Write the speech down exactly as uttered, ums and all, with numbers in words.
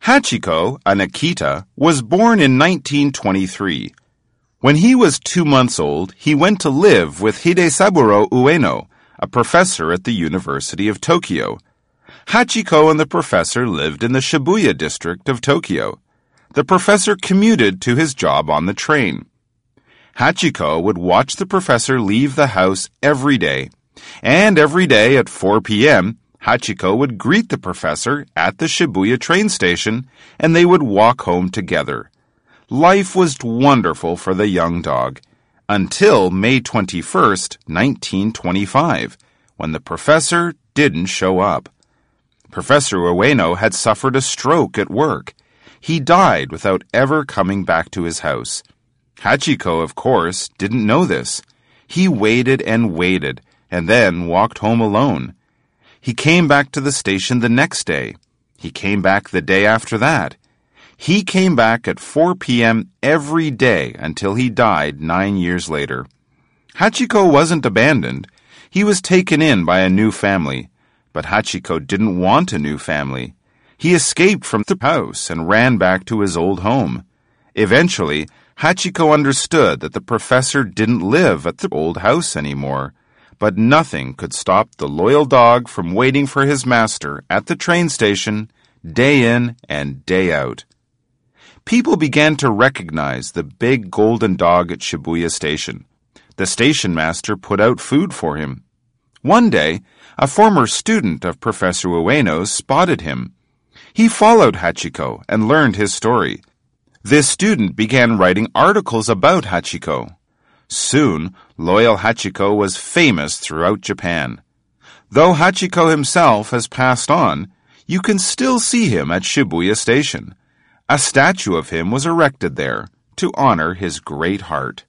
Hachiko, a Nikita, was born in nineteen twenty-three. When he was two months old, he went to live with Hidesaburo Ueno, a professor at the University of Tokyo. Hachiko and the professor lived in the Shibuya district of Tokyo. The professor commuted to his job on the train. Hachiko would watch the professor leave the house every day, and every day at four p.m., Hachiko would greet the professor at the Shibuya train station, and they would walk home together. Life was wonderful for the young dog, until May twenty-first, nineteen twenty-five, when the professor didn't show up. Professor Ueno had suffered a stroke at work. He died without ever coming back to his house. Hachiko, of course, didn't know this. He waited and waited, and then walked home alone. He came back to the station the next day. He came back the day after that. He came back at four p.m. every day until he died nine years later. Hachiko wasn't abandoned. He was taken in by a new family. But Hachiko didn't want a new family. He escaped from the house and ran back to his old home. Eventually, Hachiko understood that the professor didn't live at the old house anymore. But nothing could stop the loyal dog from waiting for his master at the train station, day in and day out. People began to recognize the big golden dog at Shibuya Station. The station master put out food for him. One day, a former student of Professor Ueno's spotted him. He followed Hachiko and learned his story. This student began writing articles about Hachiko. Soon, loyal Hachiko was famous throughout Japan. Though Hachiko himself has passed on, you can still see him at Shibuya Station. A statue of him was erected there to honor his great heart.